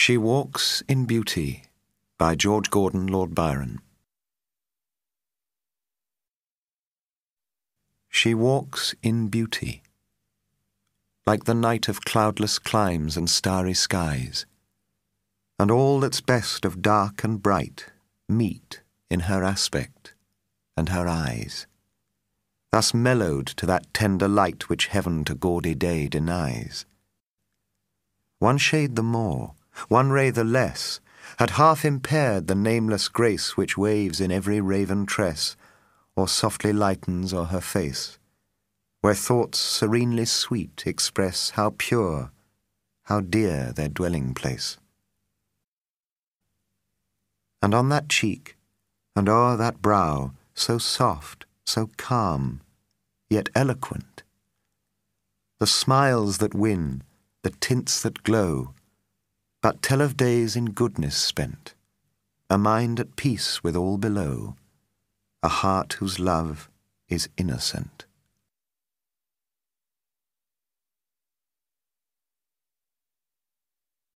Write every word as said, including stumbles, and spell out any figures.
She Walks in Beauty by George Gordon Lord Byron. She walks in beauty, like the night of cloudless climes and starry skies, and all that's best of dark and bright meet in her aspect and her eyes, thus mellowed to that tender light which heaven to gaudy day denies. One shade the more, one ray the less, had half impaired the nameless grace which waves in every raven tress, or softly lightens o'er her face, where thoughts serenely sweet express how pure, how dear their dwelling place. And on that cheek, and o'er that brow, so soft, so calm, yet eloquent, the smiles that win, the tints that glow, but tell of days in goodness spent, a mind at peace with all below, a heart whose love is innocent.